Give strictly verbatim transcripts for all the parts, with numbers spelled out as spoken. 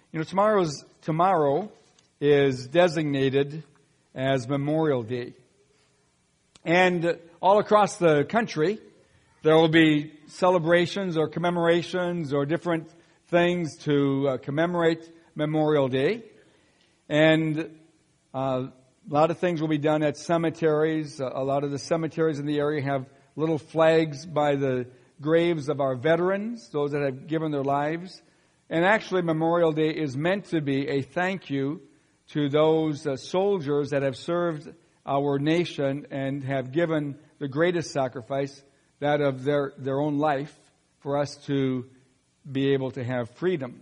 You know, tomorrow's tomorrow is designated as Memorial Day. And all across the country, there will be celebrations or commemorations or different things to uh, commemorate Memorial Day. And uh, a lot of things will be done at cemeteries. A lot of the cemeteries in the area have little flags by the graves of our veterans, those that have given their lives. And actually, Memorial Day is meant to be a thank you to those uh, soldiers that have served our nation and have given the greatest sacrifice, that of their, their own life, for us to be able to have freedom.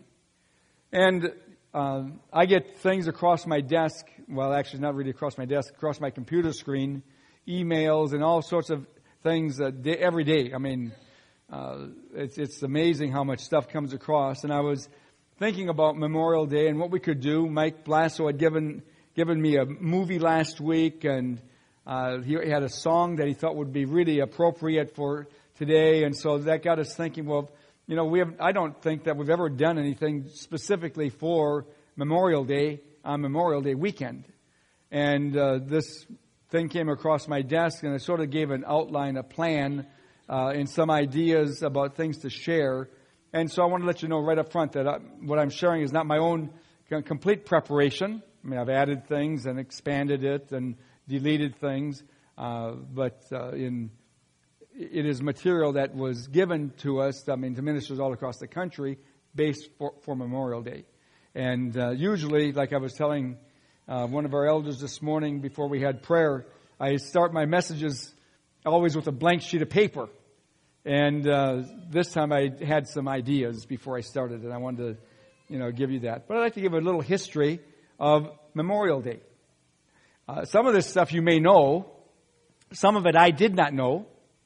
And uh, I get things across my desk, well, actually not really across my desk, across my computer screen, emails and all sorts of things uh, day, every day. I mean, uh, it's, it's amazing how much stuff comes across. And I was thinking about Memorial Day and what we could do. Mike Blasso had given given me a movie last week, and uh, he had a song that he thought would be really appropriate for today. And so that got us thinking, well, you know, we have, I don't think that we've ever done anything specifically for Memorial Day on Memorial Day weekend. And uh, this thing came across my desk, and it sort of gave an outline, a plan, uh, and some ideas about things to share. And so I want to let you know right up front that I, what I'm sharing is not my own complete preparation. I mean, I've added things and expanded it and deleted things, uh, but uh, in it is material that was given to us, I mean, to ministers all across the country, based for, for Memorial Day. And uh, usually, like I was telling uh, one of our elders this morning before we had prayer, I start my messages always with a blank sheet of paper. And uh, this time I had some ideas before I started, and I wanted to, you know, give you that. But I'd like to give a little history of Memorial Day. Uh, some of this stuff you may know. Some of it I did not know.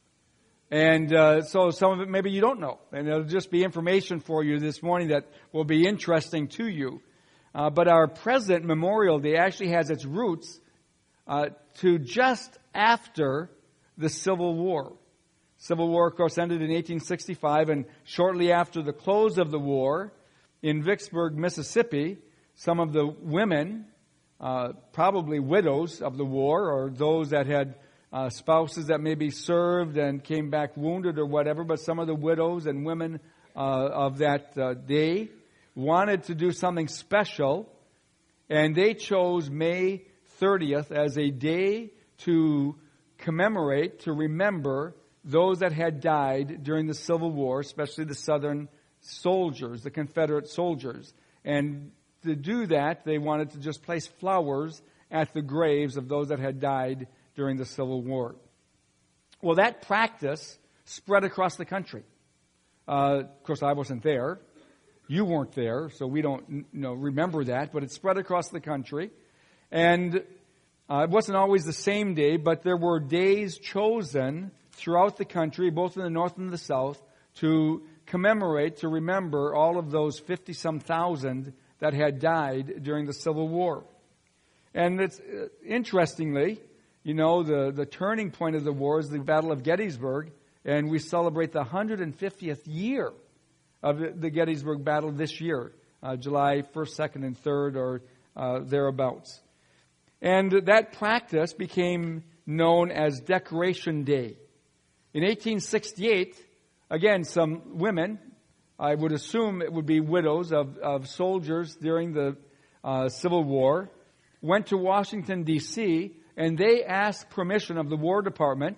And uh, so some of it maybe you don't know. And it'll just be information for you this morning that will be interesting to you. Uh, but our present Memorial Day actually has its roots uh, to just after the Civil War. Civil War, of course, ended in eighteen sixty-five, and shortly after the close of the war, in Vicksburg, Mississippi, some of the women, uh, probably widows of the war, or those that had uh, spouses that maybe served and came back wounded or whatever, but some of the widows and women uh, of that uh, day wanted to do something special, and they chose May thirtieth as a day to commemorate, to remember those that had died during the Civil War, especially the Southern soldiers, the Confederate soldiers. And to do that, they wanted to just place flowers at the graves of those that had died during the Civil War. Well, that practice spread across the country. Uh, of course, I wasn't there. You weren't there, so we don't you know, remember that. But it spread across the country. And uh, it wasn't always the same day, but there were days chosen throughout the country, both in the north and the south, to commemorate, to remember all of those fifty-some thousand that had died during the Civil War. And it's uh, interestingly, you know, the, the turning point of the war is the Battle of Gettysburg, and we celebrate the one hundred fiftieth year of the, the Gettysburg Battle this year, uh, July first, second, and third, or uh, thereabouts. And that practice became known as Decoration Day. In eighteen sixty-eight, again, some women, I would assume it would be widows of, of soldiers during the uh, Civil War, went to Washington, D C, and they asked permission of the War Department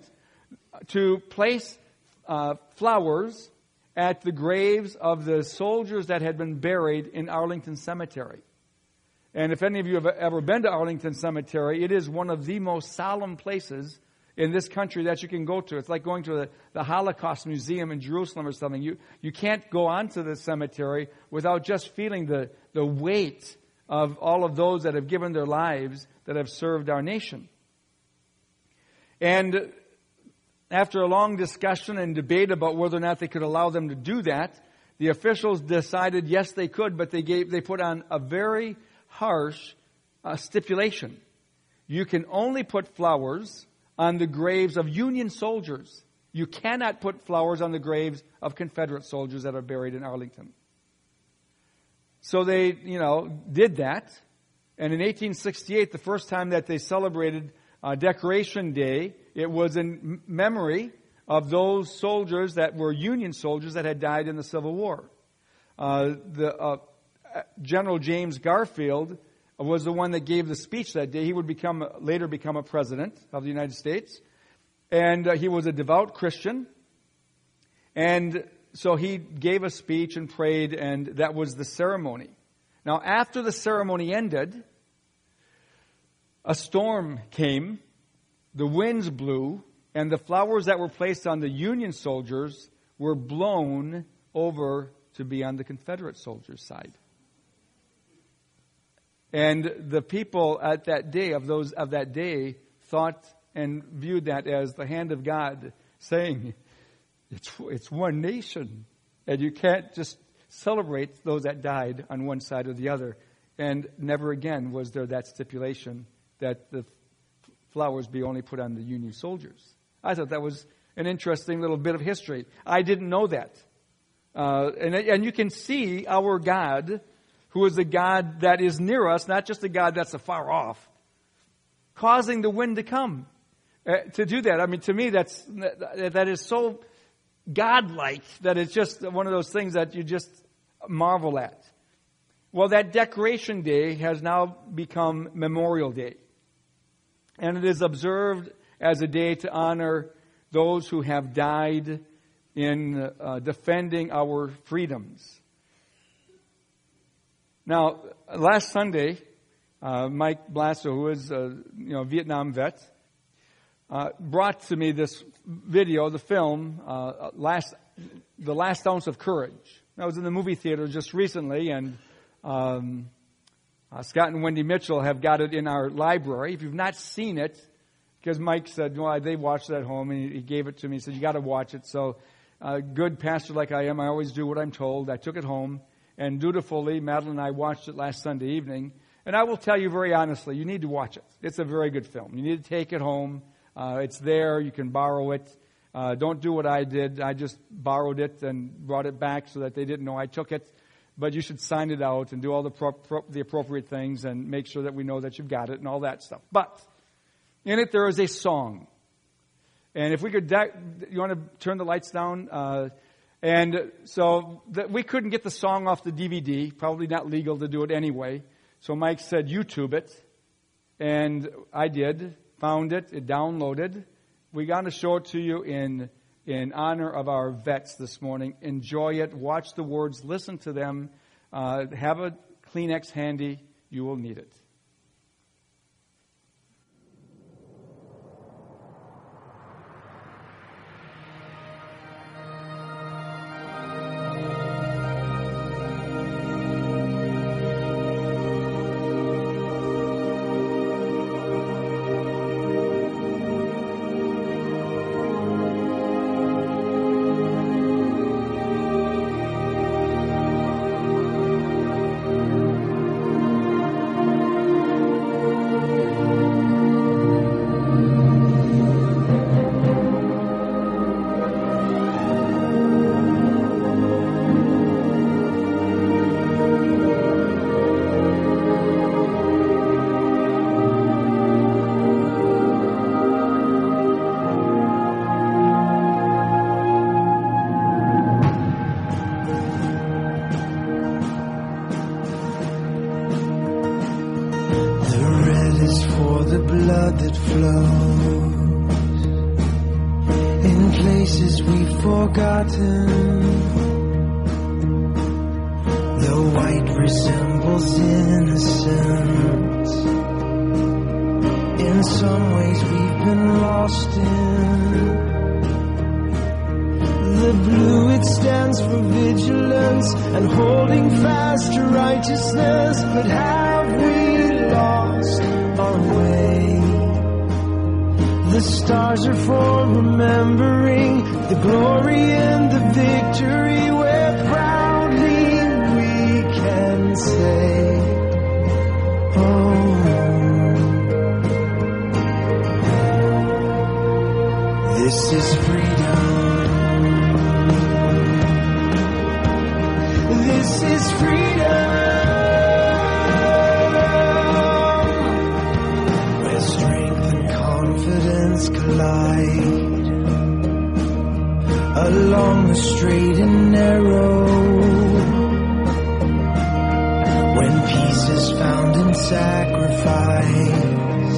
to place uh, flowers at the graves of the soldiers that had been buried in Arlington Cemetery. And if any of you have ever been to Arlington Cemetery, it is one of the most solemn places in this country that you can go to. It's like going to the, the Holocaust Museum in Jerusalem or something. You you can't go onto the cemetery without just feeling the, the weight of all of those that have given their lives, that have served our nation. And after a long discussion and debate about whether or not they could allow them to do that, the officials decided yes they could, but they gave they put on a very harsh uh, stipulation. You can only put flowers on the graves of Union soldiers. You cannot put flowers on the graves of Confederate soldiers that are buried in Arlington. so they, you know, did that. And in eighteen sixty-eight, the first time that they celebrated uh, Decoration Day, it was in memory of those soldiers that were Union soldiers that had died in the Civil War. Uh, the uh, General James Garfield was the one that gave the speech that day. He would become later become a president of the United States. And uh, he was a devout Christian. And so he gave a speech and prayed, and that was the ceremony. Now, after the ceremony ended, a storm came, the winds blew, and the flowers that were placed on the Union soldiers were blown over to be on the Confederate soldiers' side. And the people at that day, of those of that day, thought and viewed that as the hand of God saying, it's, it's one nation, and you can't just celebrate those that died on one side or the other. And never again was there that stipulation that the flowers be only put on the Union soldiers. I thought that was an interesting little bit of history. I didn't know that. Uh, and, and you can see our God, who is a God that is near us, not just a God that's afar off, causing the wind to come. Uh, to do that, I mean, to me, that's that, that is so God-like that it's just one of those things that you just marvel at. Well, that Decoration Day has now become Memorial Day. And it is observed as a day to honor those who have died in uh, defending our freedoms. Now, last Sunday, uh, Mike Blasso, who is a you know, Vietnam vet, uh, brought to me this video, the film, uh, last, The Last Ounce of Courage. I was in the movie theater just recently, and um, uh, Scott and Wendy Mitchell have got it in our library. If you've not seen it, because Mike said, well, they watched it at home, and he, he gave it to me. He said, you got to watch it. So, uh, good pastor like I am, I always do what I'm told. I took it home, and dutifully, Madeline and I watched it last Sunday evening. And I will tell you very honestly, you need to watch it. It's a very good film. You need to take it home. Uh, it's there. You can borrow it. Uh, don't do what I did. I just borrowed it and brought it back so that they didn't know I took it. But you should sign it out and do all the pro- pro- the appropriate things and make sure that we know that you've got it and all that stuff. But in it, there is a song. And if we could, de- you want to turn the lights down? Uh, and so the, we couldn't get the song off the D V D. Probably not legal to do it anyway. So Mike said, YouTube it. And I did. Found it. It downloaded. We're going to show it to you in in honor of our vets this morning. Enjoy it. Watch the words. Listen to them. Uh, have a Kleenex handy. You will need it. This is freedom. when peace is found in sacrifice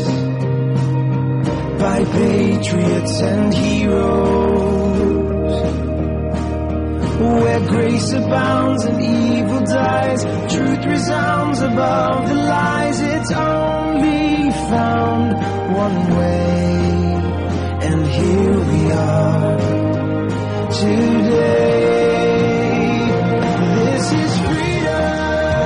by patriots and heroes, where grace abounds and evil dies, truth resounds above the lies. It's only found one way, and here we are today. This is freedom.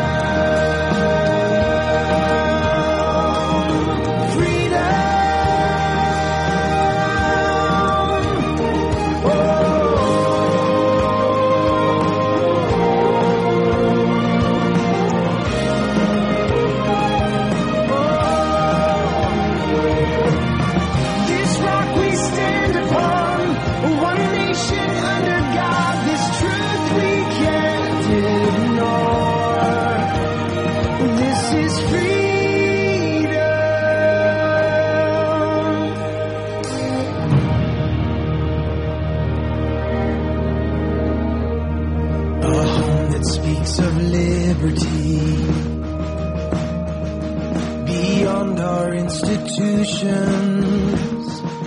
Beyond our institutions,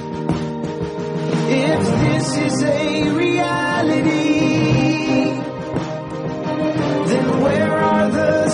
if this is a reality, then where are the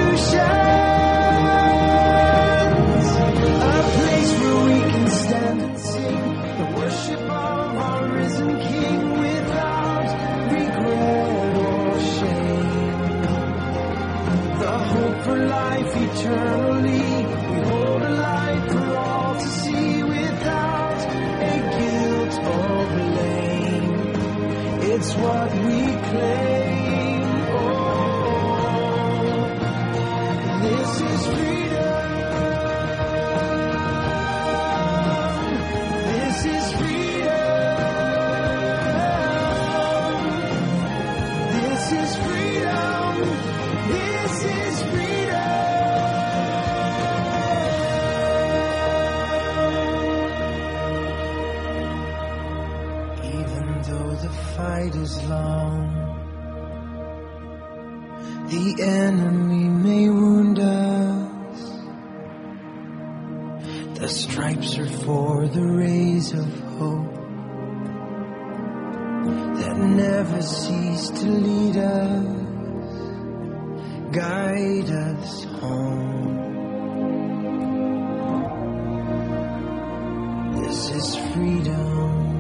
solutions? A place where we can stand and sing the worship of our risen King without regret or shame. The hope for life eternally, we hold a light for all to see without a guilt or blame. It's what we claim. Oh, this is freedom. This is freedom. This is freedom. This is freedom. Even though the fight is long, the enemy may wound us, the stripes are for the rays of hope that never cease to lead us, guide us home. This is freedom.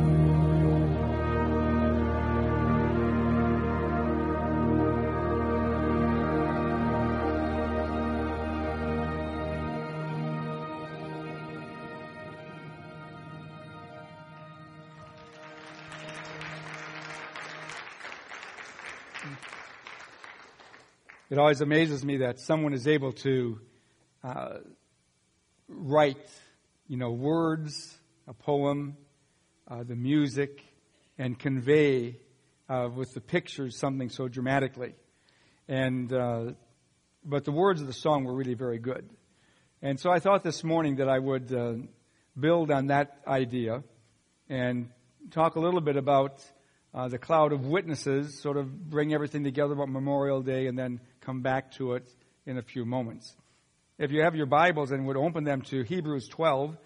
It always amazes me that someone is able to uh, write, you know, words, a poem, uh, the music, and convey uh, with the pictures something so dramatically. And uh, but the words of the song were really very good. And so I thought this morning that I would uh, build on that idea and talk a little bit about uh, the cloud of witnesses, sort of bring everything together about Memorial Day, and then come back to it in a few moments. If you have your Bibles and would open them to Hebrews twelve.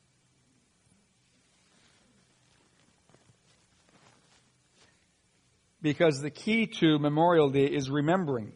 Because the key to Memorial Day is remembering.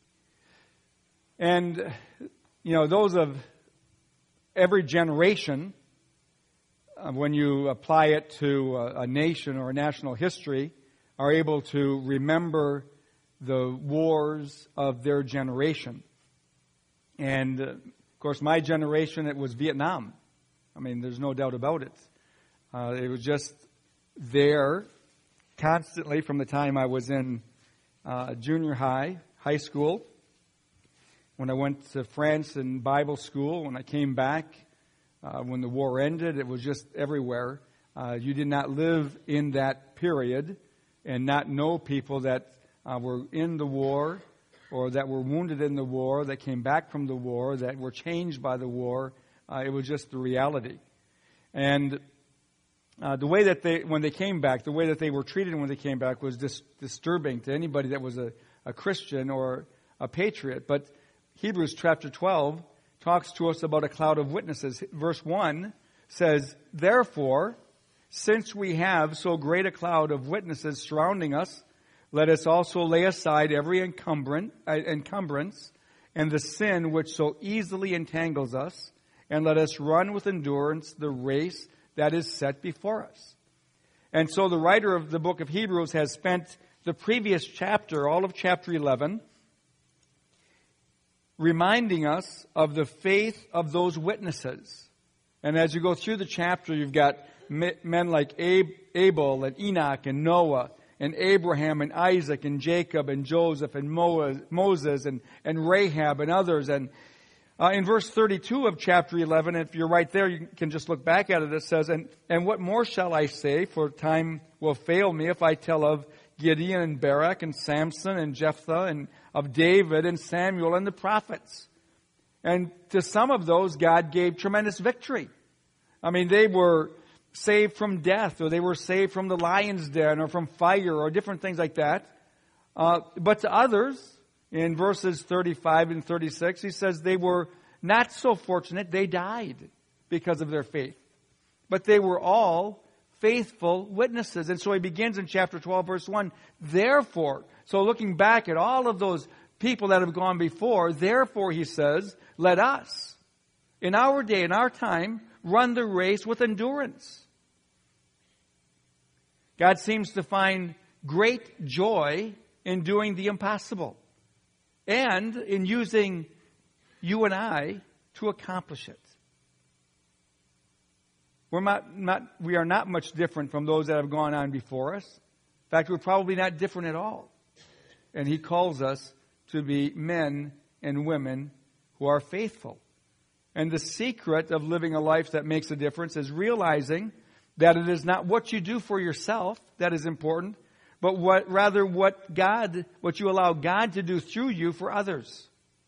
And, you know, those of every generation, uh, when you apply it to a, a nation or a national history, are able to remember the wars of their generation. And, uh, of course, my generation, it was Vietnam. I mean, there's no doubt about it. Uh, it was just there constantly from the time I was in uh, junior high, high school, when I went to France in Bible school, when I came back, uh, when the war ended, it was just everywhere. Uh, you did not live in that period and not know people that uh, were in the war or that were wounded in the war, that came back from the war, that were changed by the war. Uh, it was just the reality. And uh, the way that they, when they came back, the way that they were treated when they came back was dis- disturbing to anybody that was a, a Christian or a patriot. But Hebrews chapter twelve talks to us about a cloud of witnesses. Verse one says, therefore, since we have so great a cloud of witnesses surrounding us, let us also lay aside every encumbrance, uh, encumbrance and the sin which so easily entangles us, and let us run with endurance the race that is set before us. And so the writer of the book of Hebrews has spent the previous chapter, all of chapter eleven, reminding us of the faith of those witnesses. And as you go through the chapter, you've got men like Abel and Enoch and Noah and Abraham and Isaac and Jacob and Joseph and Moses and, and Rahab and others. And uh, in verse thirty-two of chapter eleven, if you're right there, you can just look back at it. It says, and, and what more shall I say, for time will fail me if I tell of Gideon and Barak and Samson and Jephthah and of David and Samuel and the prophets. And to some of those, God gave tremendous victory. I mean, they were saved from death, or they were saved from the lion's den, or from fire, or different things like that. Uh, but to others, in verses thirty-five and thirty-six, he says they were not so fortunate. They died because of their faith. But they were all faithful witnesses. And so he begins in chapter twelve, verse one, therefore, so looking back at all of those people that have gone before, therefore, he says, let us, in our day, in our time, run the race with endurance. God seems to find great joy in doing the impossible and in using you and I to accomplish it. We're not, not, we are not much different from those that have gone on before us. In fact, we're probably not different at all. And he calls us to be men and women who are faithful. And the secret of living a life that makes a difference is realizing that it is not what you do for yourself that is important, but what rather what God, what you allow God to do through you for others.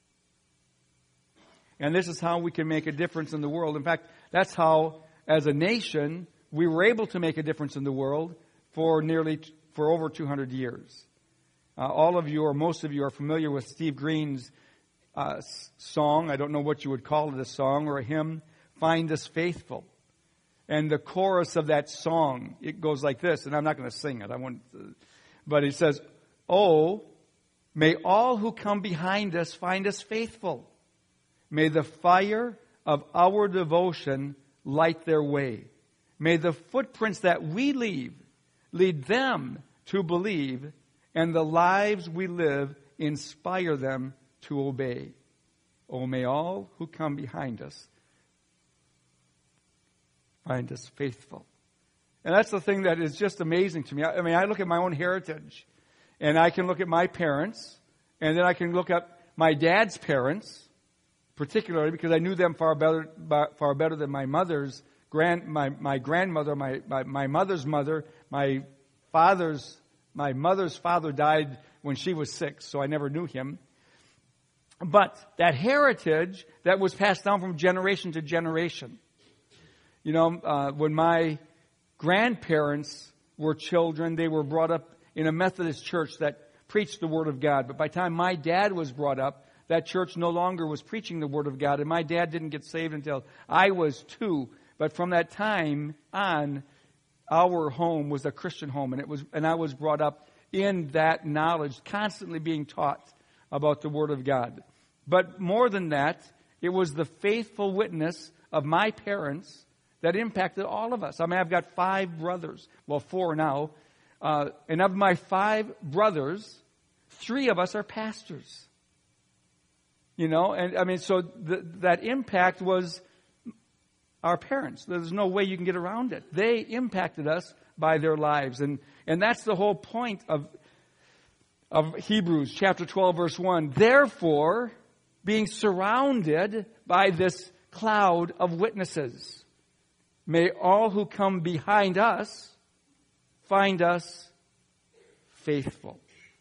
And this is how we can make a difference in the world. In fact, that's how, as a nation, we were able to make a difference in the world for nearly, for over two hundred years. Uh, all of you, or most of you, are familiar with Steve Green's uh, song. I don't know what you would call it, a song or a hymn, Find Us Faithful. And the chorus of that song, it goes like this, and I'm not going to sing it. I want, to, but it says, oh, may all who come behind us find us faithful. May the fire of our devotion light their way. May the footprints that we leave lead them to believe, and the lives we live inspire them to obey. Oh, may all who come behind us find us faithful. And that's the thing that is just amazing to me. I mean, I look at my own heritage, and I can look at my parents, and then I can look at my dad's parents, particularly because I knew them far better, far better than my mother's grand, my my grandmother, my my, my mother's mother, my father's, my mother's father died when she was six, so I never knew him. But that heritage that was passed down from generation to generation. You know, uh, when my grandparents were children, they were brought up in a Methodist church that preached the Word of God. But by the time my dad was brought up, that church no longer was preaching the Word of God. And my dad didn't get saved until I was two. But from that time on, our home was a Christian home. And it was, and I was brought up in that knowledge, constantly being taught about the Word of God. But more than that, it was the faithful witness of my parents that impacted all of us. I mean, I've got five brothers. Well, four now. Uh, and of my five brothers, three of us are pastors. You know, and I mean, so the, that impact was our parents. There's no way you can get around it. They impacted us by their lives. And, and that's the whole point of, of Hebrews chapter twelve, verse one. Therefore, being surrounded by this cloud of witnesses, may all who come behind us find us faithful.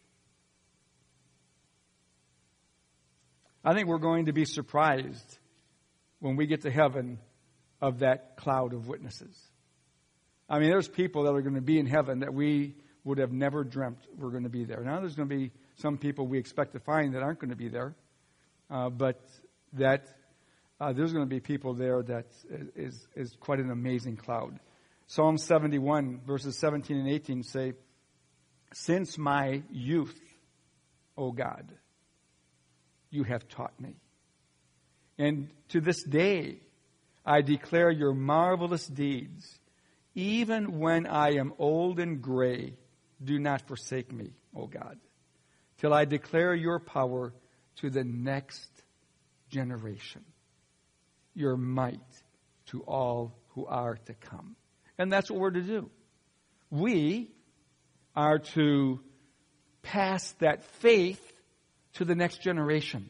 I think we're going to be surprised when we get to heaven of that cloud of witnesses. I mean, there's people that are going to be in heaven that we would have never dreamt were going to be there. Now there's going to be some people we expect to find that aren't going to be there. uh, but that uh, there's going to be people there that is, is quite an amazing cloud. Psalm seventy-one, verses seventeen and eighteen say, "Since my youth, O God, you have taught me. And to this day, I declare your marvelous deeds. Even when I am old and gray, do not forsake me, O God, till I declare your power to the next generation, your might to all who are to come." And that's what we're to do. We are to pass that faith to the next generation.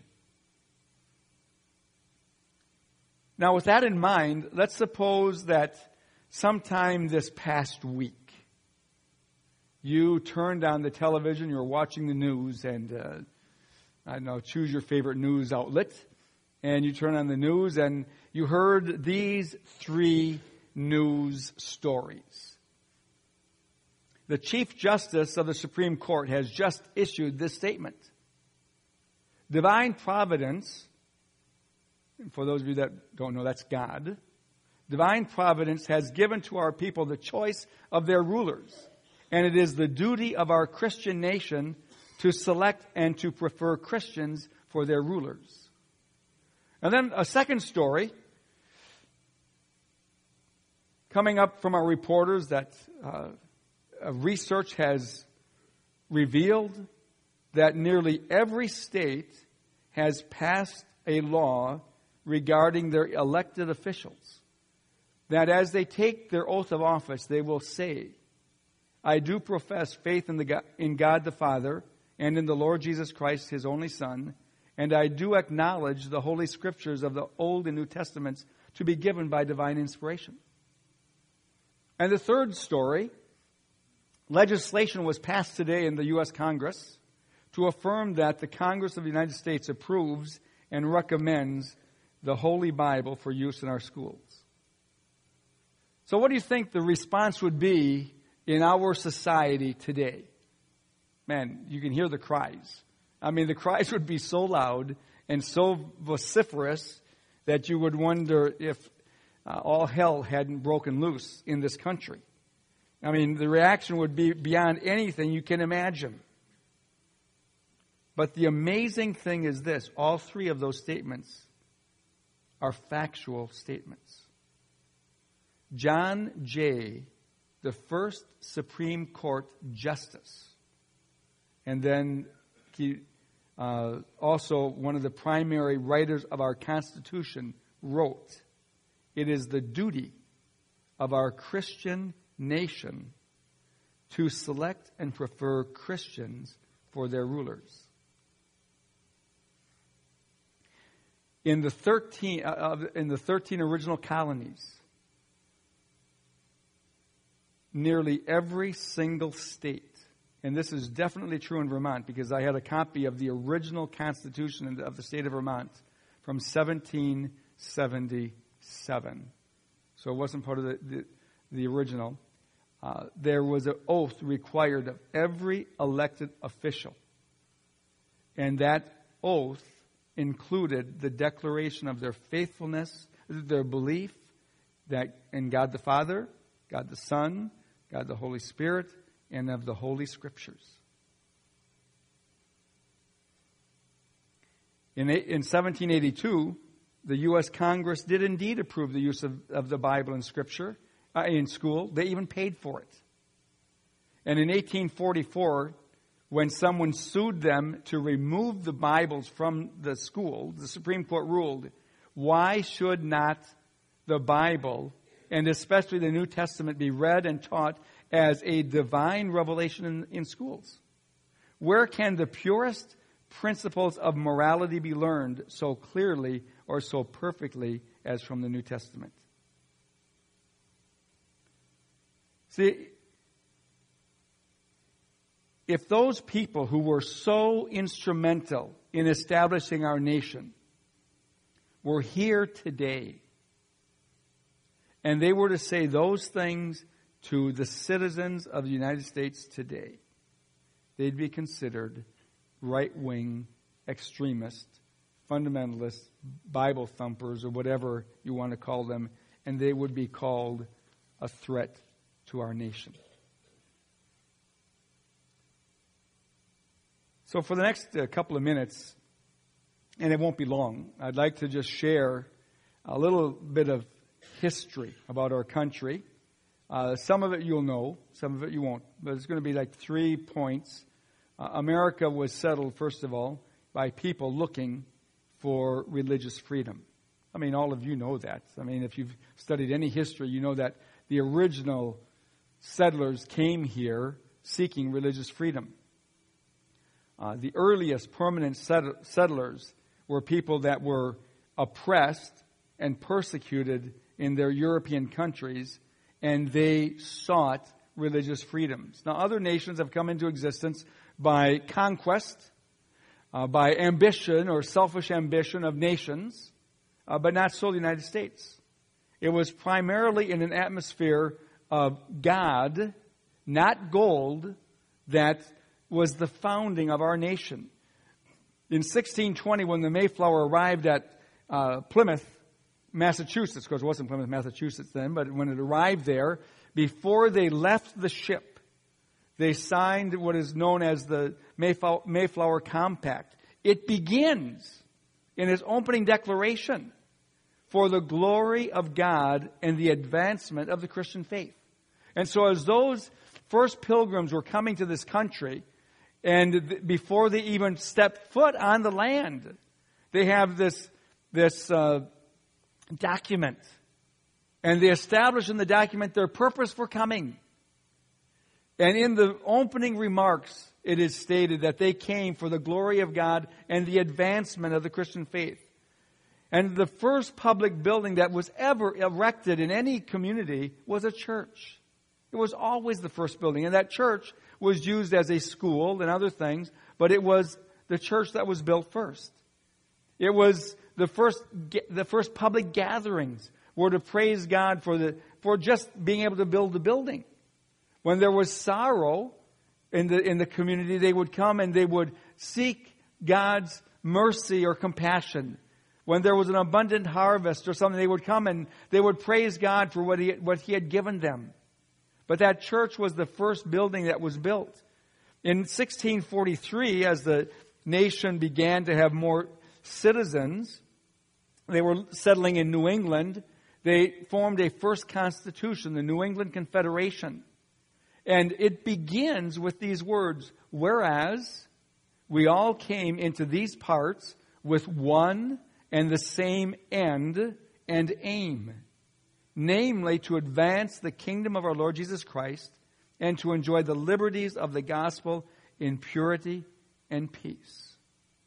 Now, with that in mind, let's suppose that sometime this past week, you turned on the television, you were watching the news, and uh, I don't know, choose your favorite news outlet, and you turn on the news, and you heard these three news stories. The Chief Justice of the Supreme Court has just issued this statement. Divine providence, and for those of you that don't know, that's God. Divine providence has given to our people the choice of their rulers, and it is the duty of our Christian nation to select and to prefer Christians for their rulers. And then a second story coming up from our reporters that uh, research has revealed that nearly every state has passed a law regarding their elected officials, that as they take their oath of office, they will say, "I do profess faith in, the God, in God the Father and in the Lord Jesus Christ, His only Son, and I do acknowledge the Holy Scriptures of the Old and New Testaments to be given by divine inspiration." And the third story, legislation was passed today in the U S Congress to affirm that the Congress of the United States approves and recommends the Holy Bible for use in our schools. So what do you think the response would be in our society today? Man, you can hear the cries. I mean, the cries would be so loud and so vociferous that you would wonder if uh, all hell hadn't broken loose in this country. I mean, the reaction would be beyond anything you can imagine. But the amazing thing is this: all three of those statements are factual statements. John Jay, the first Supreme Court justice, and then he, uh, also one of the primary writers of our Constitution, wrote, "It is the duty of our Christian nation to select and prefer Christians for their rulers." In the thirteen uh, in the thirteen original colonies, nearly every single state, and this is definitely true in Vermont because I had a copy of the original Constitution of the state of Vermont from seventeen seventy-seven. So it wasn't part of the, the, the original. Uh, there was an oath required of every elected official. And that oath included the declaration of their faithfulness, their belief that in God the Father, God the Son, God the Holy Spirit, and of the Holy Scriptures. In, in seventeen eighty-two, the U S Congress did indeed approve the use of, of the Bible in Scripture, uh, in school. They even paid for it. And in eighteen forty-four, when someone sued them to remove the Bibles from the school, the Supreme Court ruled, why should not the Bible, and especially the New Testament, be read and taught as a divine revelation in, in schools? Where can the purest principles of morality be learned so clearly or so perfectly as from the New Testament? See, if those people who were so instrumental in establishing our nation were here today, and they were to say those things to the citizens of the United States today, they'd be considered right-wing extremist fundamentalists, Bible thumpers, or whatever you want to call them, and they would be called a threat to our nation. So for the next uh, couple of minutes, and it won't be long, I'd like to just share a little bit of history about our country. Uh, some of it you'll know, some of it you won't, but it's going to be like three points. Uh, America was settled, first of all, by people looking for religious freedom. I mean, all of you know that. I mean, if you've studied any history, you know that the original settlers came here seeking religious freedom. Uh, the earliest permanent settlers were people that were oppressed and persecuted in their European countries, and they sought religious freedoms. Now, other nations have come into existence by conquest, uh, by ambition or selfish ambition of nations, uh, but not so the United States. It was primarily in an atmosphere of God, not gold, that was the founding of our nation. In sixteen twenty, when the Mayflower arrived at uh, Plymouth, Massachusetts, of course it wasn't Plymouth, Massachusetts then, but when it arrived there, before they left the ship, they signed what is known as the Mayflower, Mayflower Compact. It begins in its opening declaration for the glory of God and the advancement of the Christian faith. And so as those first pilgrims were coming to this country, and th- before they even stepped foot on the land, they have this, this uh, document. And they establish in the document their purpose for coming. And in the opening remarks, it is stated that they came for the glory of God and the advancement of the Christian faith. And the first public building that was ever erected in any community was a church. It was always the first building. And that church was used as a school and other things, but it was the church that was built first. It was the first the first public gatherings were to praise God for the for just being able to build the building. When there was sorrow in the in the community, they would come and they would seek God's mercy or compassion. When there was an abundant harvest or something, they would come and they would praise God for what he what he had given them. But that church was the first building that was built. In sixteen forty-three, as the nation began to have more citizens, they were settling in New England. They formed a first constitution, the New England Confederation. And it begins with these words, whereas we all came into these parts with one and the same end and aim, namely to advance the kingdom of our Lord Jesus Christ and to enjoy the liberties of the gospel in purity and peace.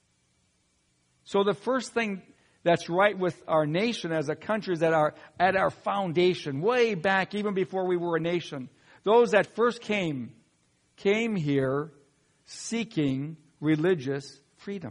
So the first thing that's right with our nation as a country is that our, at our foundation, way back, even before we were a nation, those that first came, came here seeking religious freedom.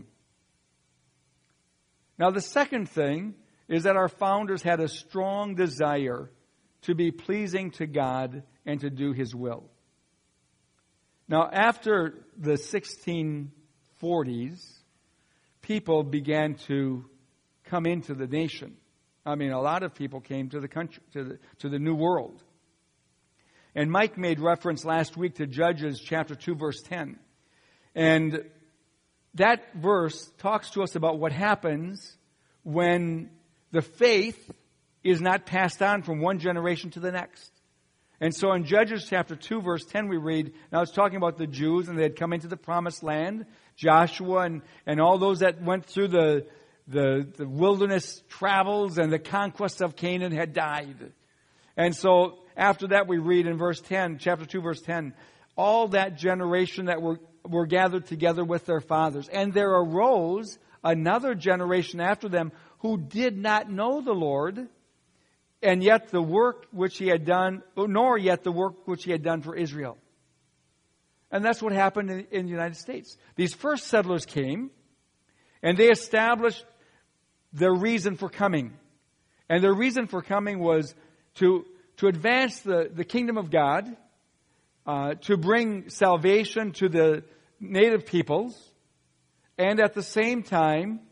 Now the second thing is that our founders had a strong desire to be pleasing to God and to do His will. Now after the sixteen forties, people began to come into the nation. I mean, a lot of people came to the country, to the, to the New World. And Mike made reference last week to Judges chapter two, verse ten. And that verse talks to us about what happens when the faith is not passed on from one generation to the next. And so in Judges chapter two, verse ten, we read, now it's talking about the Jews, and they had come into the promised land. Joshua and, and all those that went through the, the, the wilderness travels and the conquest of Canaan had died. And so after that we read in verse ten, chapter two, verse ten, all that generation that were, were gathered together with their fathers. And there arose another generation after them who did not know the Lord, and yet the work which he had done, nor yet the work which he had done for Israel. And that's what happened in, in the United States. These first settlers came, and they established their reason for coming. And their reason for coming was to, to advance the, the kingdom of God, uh, to bring salvation to the native peoples, and at the same time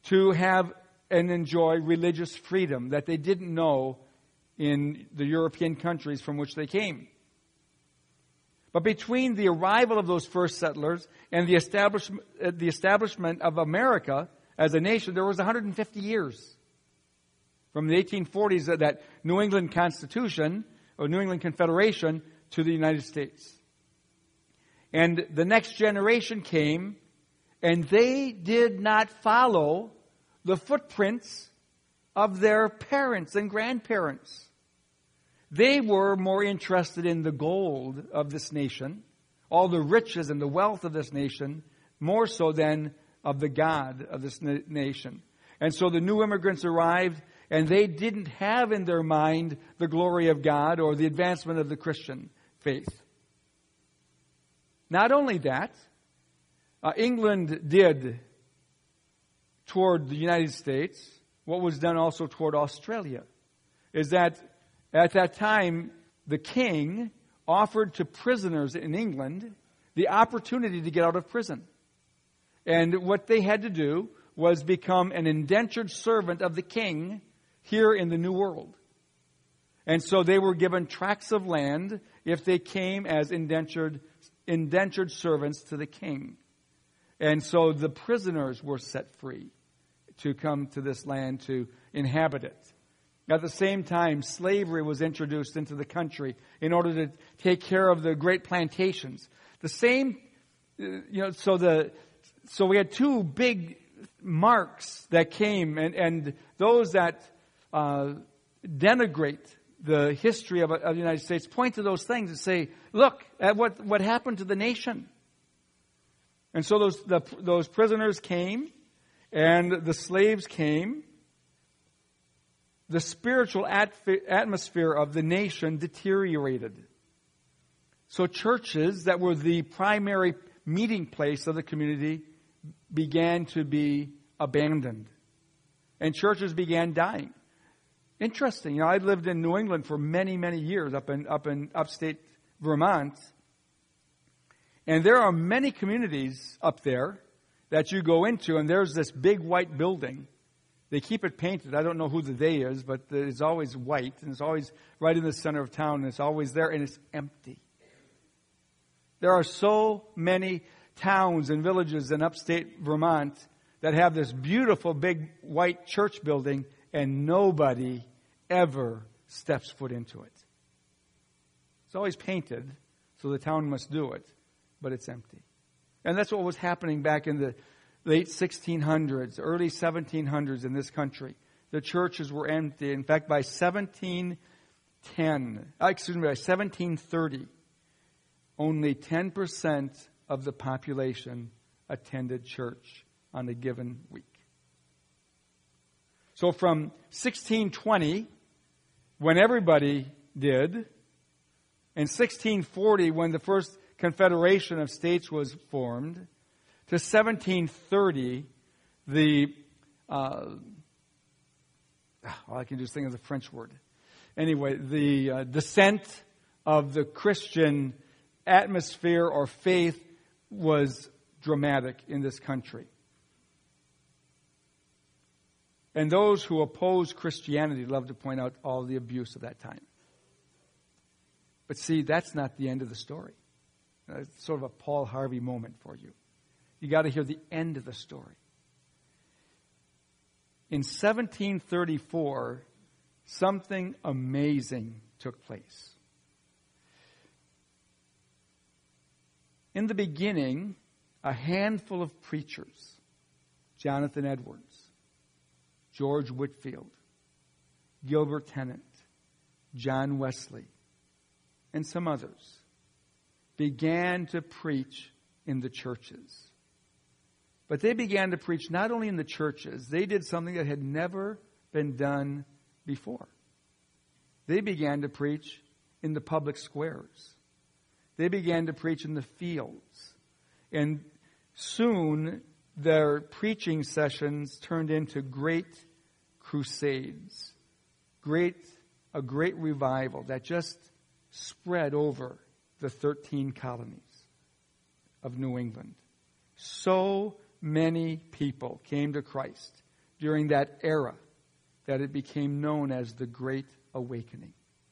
to have and enjoy religious freedom that they didn't know in the European countries from which they came. But between the arrival of those first settlers and the establishment, uh, the establishment of America as a nation, there was one hundred fifty years. From the eighteen forties, uh, that New England Constitution, or New England Confederation, to the United States. And the next generation came, and they did not follow the footprints of their parents and grandparents. They were more interested in the gold of this nation, all the riches and the wealth of this nation, more so than of the God of this na- nation. And so the new immigrants arrived, and they didn't have in their mind the glory of God or the advancement of the Christian faith. Not only that, uh, England did toward the United States what was done also toward Australia, is that at that time the king offered to prisoners in England the opportunity to get out of prison. And what they had to do was become an indentured servant of the king here in the New World. And so they were given tracts of land if they came as indentured, indentured servants to the king. And so the prisoners were set free to come to this land to inhabit it. At the same time, slavery was introduced into the country in order to take care of the great plantations. The same, you know, so the so we had two big marks that came, and, and those that uh, denigrate the history of, of the United States point to those things and say, look at what, what happened to the nation. And so those the, those prisoners came, and the slaves came. The spiritual atmosphere of the nation deteriorated. So churches that were the primary meeting place of the community began to be abandoned. And churches began dying. Interesting. You know, I lived in New England for many, many years, up in up in upstate Vermont. And there are many communities up there that you go into, and there's this big white building. They keep it painted. I don't know who the they is, but it's always white, and it's always right in the center of town, and it's always there, and it's empty. There are so many towns and villages in upstate Vermont that have this beautiful big white church building, and nobody ever steps foot into it. It's always painted, so the town must do it, but it's empty. And that's what was happening back in the late sixteen hundreds, early seventeen hundreds in this country. The churches were empty. In fact, by seventeen ten, excuse me, by seventeen thirty, only ten percent of the population attended church on a given week. So from sixteen twenty, when everybody did, and sixteen forty, when the first Confederation of States was formed, to seventeen thirty, the, uh, all I can just think of the French word. Anyway, the uh, descent of the Christian atmosphere or faith was dramatic in this country. And those who oppose Christianity love to point out all the abuse of that time. But see, that's not the end of the story. It's sort of a Paul Harvey moment for you. You got to hear the end of the story. In seventeen thirty-four, something amazing took place. In the beginning, a handful of preachers, Jonathan Edwards, George Whitefield, Gilbert Tennant, John Wesley, and some others, began to preach in the churches. But they began to preach not only in the churches, they did something that had never been done before. They began to preach in the public squares. They began to preach in the fields. And soon their preaching sessions turned into great crusades. Great, a great revival that just spread over the thirteen colonies of New England. So many people came to Christ during that era that it became known as the Great Awakening.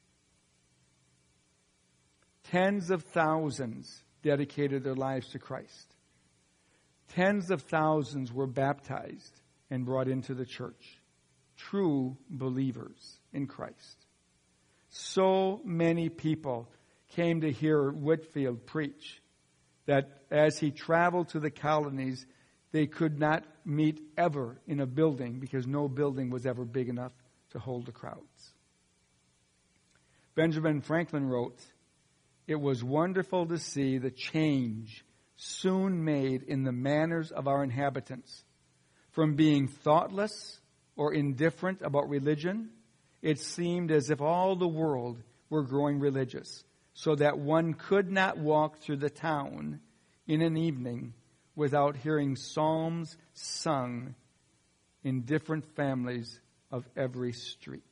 Tens of thousands dedicated their lives to Christ. Tens of thousands were baptized and brought into the church. True believers in Christ. So many people came to hear Whitefield preach that as he traveled to the colonies, they could not meet ever in a building because no building was ever big enough to hold the crowds. Benjamin Franklin wrote, "It was wonderful to see the change soon made in the manners of our inhabitants. From being thoughtless or indifferent about religion, it seemed as if all the world were growing religious, so that one could not walk through the town in an evening without hearing psalms sung in different families of every street."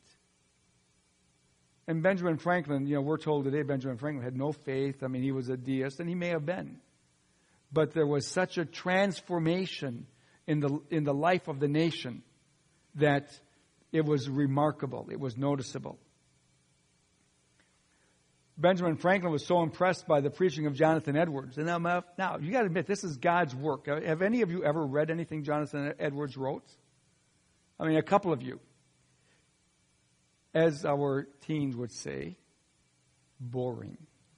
And Benjamin Franklin, you know, we're told today Benjamin Franklin had no faith. I mean, he was a deist, and he may have been. But there was such a transformation in the in the life of the nation that it was remarkable. It was noticeable. Benjamin Franklin was so impressed by the preaching of Jonathan Edwards. And now, now you got to admit, this is God's work. Have any of you ever read anything Jonathan Edwards wrote? I mean, a couple of you. As our teens would say, boring.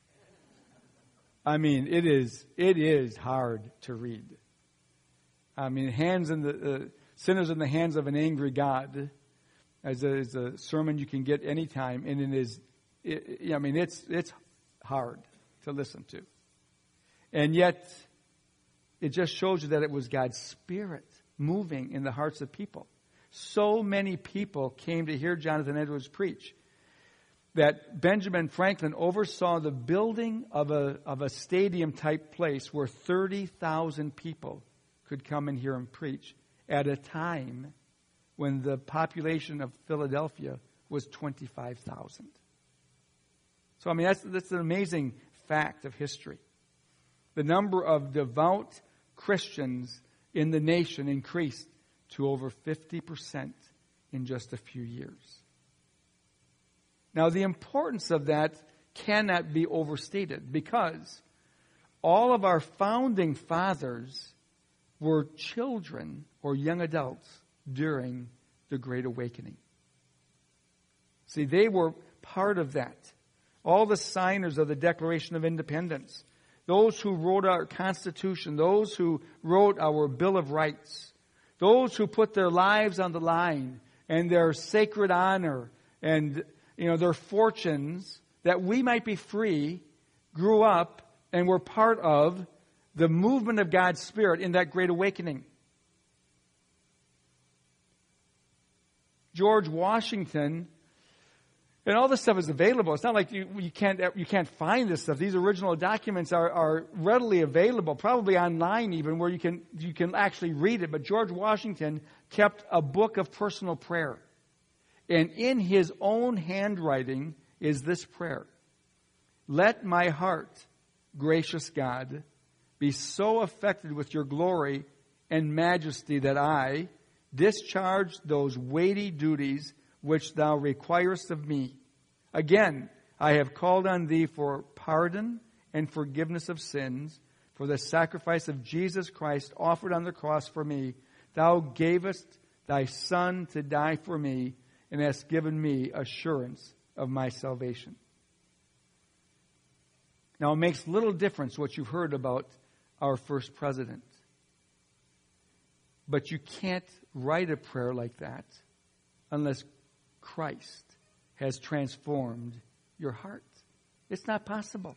I mean, it is it is hard to read. I mean, hands in the uh, sinners in the hands of an angry God, as a, as a sermon you can get anytime, and it is. It, I mean, it's it's hard to listen to, and yet it just shows you that it was God's Spirit moving in the hearts of people. So many people came to hear Jonathan Edwards preach that Benjamin Franklin oversaw the building of a of a stadium-type place where thirty thousand people could come and hear him preach at a time when the population of Philadelphia was twenty-five thousand. So, I mean, that's, that's an amazing fact of history. The number of devout Christians in the nation increased to over fifty percent in just a few years. Now, the importance of that cannot be overstated because all of our founding fathers were children or young adults during the Great Awakening. See, they were part of that. All the signers of the Declaration of Independence, those who wrote our Constitution, those who wrote our Bill of Rights, those who put their lives on the line and their sacred honor and, you know, their fortunes that we might be free, grew up and were part of the movement of God's Spirit in that Great Awakening. George Washington, and all this stuff is available. It's not like you, you can't you can't find this stuff. These original documents are, are readily available, probably online even, where you can you can actually read it. But George Washington kept a book of personal prayer. And in his own handwriting is this prayer. "Let my heart, gracious God, be so affected with your glory and majesty that I discharge those weighty duties which thou requirest of me. Again, I have called on thee for pardon and forgiveness of sins, for the sacrifice of Jesus Christ offered on the cross for me. Thou gavest thy Son to die for me, and hast given me assurance of my salvation." Now, it makes little difference what you've heard about our first president. But you can't write a prayer like that unless Christ has transformed your heart. It's not possible.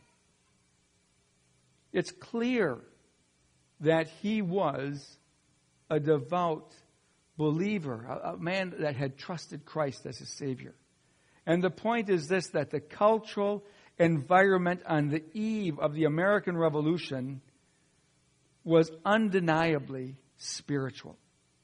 It's clear that he was a devout believer, a, a man that had trusted Christ as his Savior. And the point is this, that the cultural environment on the eve of the American Revolution was undeniably spiritual.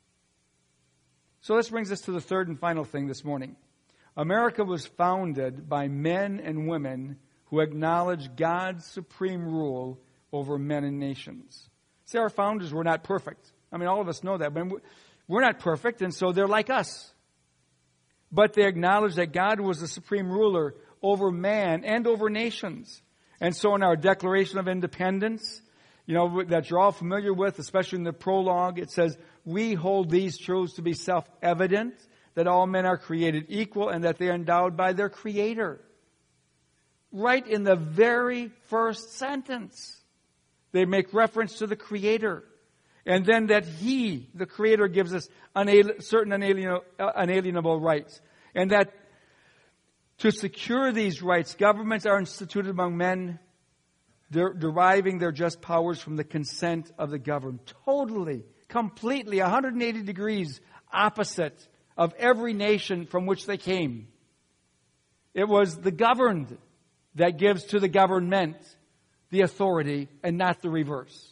So this brings us to the third and final thing this morning. America was founded by men and women who acknowledged God's supreme rule over men and nations. See, our founders were not perfect. I mean, all of us know that. But We're not perfect, and so they're like us. But they acknowledge that God was the supreme ruler over man and over nations. And so in our Declaration of Independence, you know, that you're all familiar with, especially in the prologue, it says, we hold these truths to be self-evident, that all men are created equal and that they are endowed by their Creator. Right in the very first sentence, they make reference to the Creator. And then that He, the Creator, gives us unal- certain unalienable, unalienable rights. And that to secure these rights, governments are instituted among men, der- deriving their just powers from the consent of the governed. Totally, completely, one hundred eighty degrees opposite of every nation from which they came. It was the governed that gives to the government the authority and not the reverse.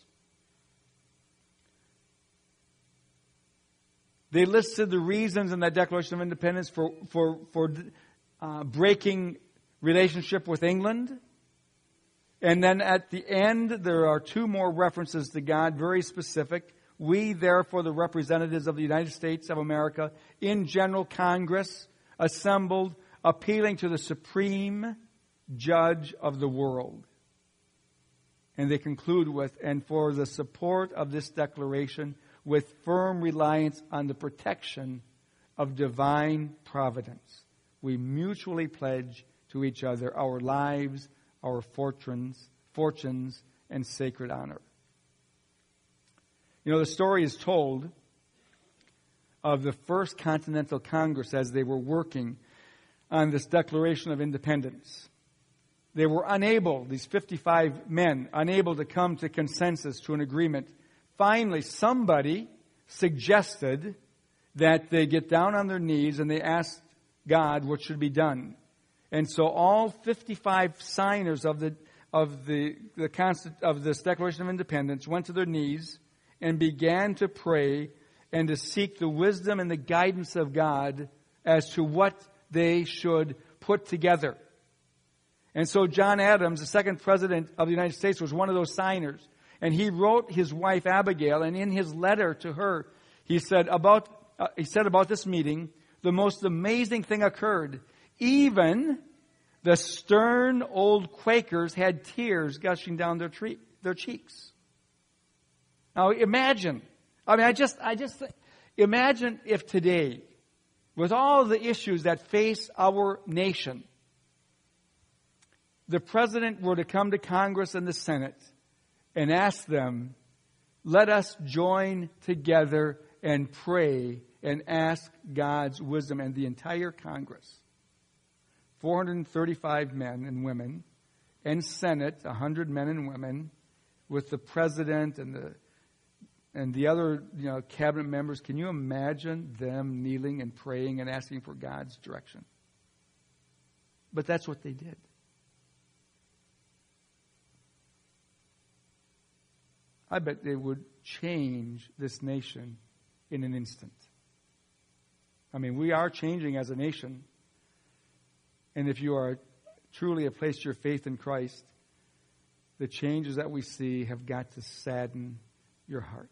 They listed the reasons in that Declaration of Independence for, for, for uh, breaking relationship with England. And then at the end, there are two more references to God, very specific. We, therefore, the representatives of the United States of America, in General Congress, assembled, appealing to the supreme judge of the world. And they conclude with, and for the support of this declaration, with firm reliance on the protection of divine providence, we mutually pledge to each other our lives, our fortunes, fortunes, and sacred honor. You know, the story is told of the First Continental Congress as they were working on this Declaration of Independence. They were unable, these fifty-five men, unable to come to consensus, to an agreement. Finally, somebody suggested that they get down on their knees and they ask God what should be done. And so all fifty-five signers of the of the, the constant, of this Declaration of Independence went to their knees and began to pray and to seek the wisdom and the guidance of God as to what they should put together. And so John Adams, the second president of the United States, was one of those signers. And he wrote his wife Abigail, and in his letter to her, he said about uh, he said about this meeting, the most amazing thing occurred. Even the stern old Quakers had tears gushing down their tre- their cheeks. Now imagine, I mean, I just, I just imagine if today, with all the issues that face our nation, the president were to come to Congress and the Senate and ask them, let us join together and pray and ask God's wisdom. And the entire Congress, four hundred thirty-five men and women, and Senate, one hundred men and women, with the president and the and the other, you know, cabinet members, can you imagine them kneeling and praying and asking for God's direction? But that's what they did. I bet they would change this nation in an instant. I mean, we are changing as a nation. And if you are truly have placed your faith in Christ, the changes that we see have got to sadden your heart.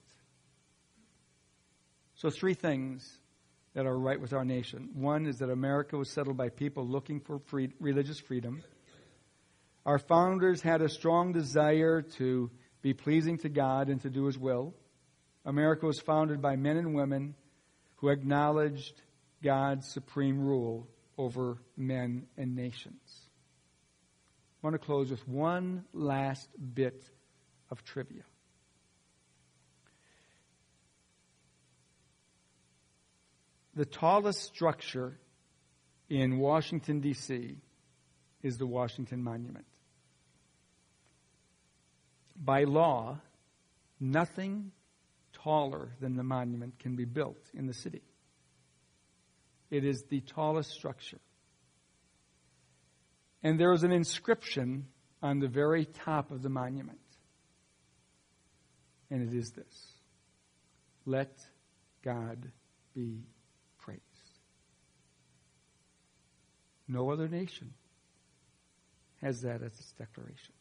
So three things that are right with our nation. One is that America was settled by people looking for free, religious freedom. Our founders had a strong desire to be pleasing to God and to do His will. America was founded by men and women who acknowledged God's supreme rule over men and nations. I want to close with one last bit of trivia. The tallest structure in Washington, D C is the Washington Monument. By law, nothing taller than the monument can be built in the city. It is the tallest structure. And there is an inscription on the very top of the monument. And it is this: let God be praised. No other nation has that as its declaration.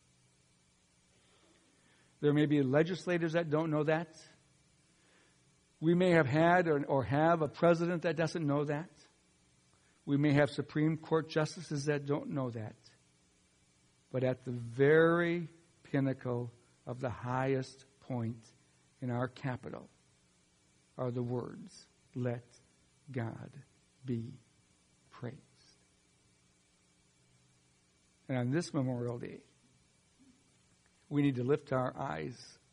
There may be legislators that don't know that. We may have had or, or have a president that doesn't know that. We may have Supreme Court justices that don't know that. But at the very pinnacle of the highest point in our capital are the words, "Let God be praised." And on this Memorial Day, we need to lift our eyes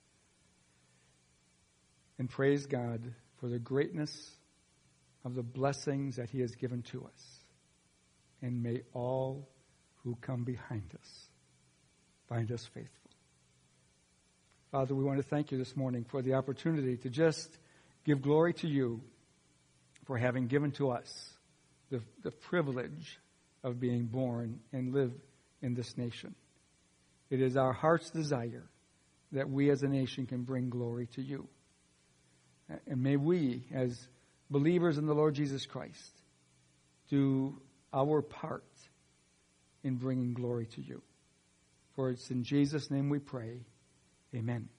and praise God for the greatness of the blessings that He has given to us. And may all who come behind us find us faithful. Father, we want to thank You this morning for the opportunity to just give glory to You for having given to us the, the privilege of being born and live in this nation. It is our heart's desire that we as a nation can bring glory to You. And may we, as believers in the Lord Jesus Christ, do our part in bringing glory to You. For it's in Jesus' name we pray. Amen.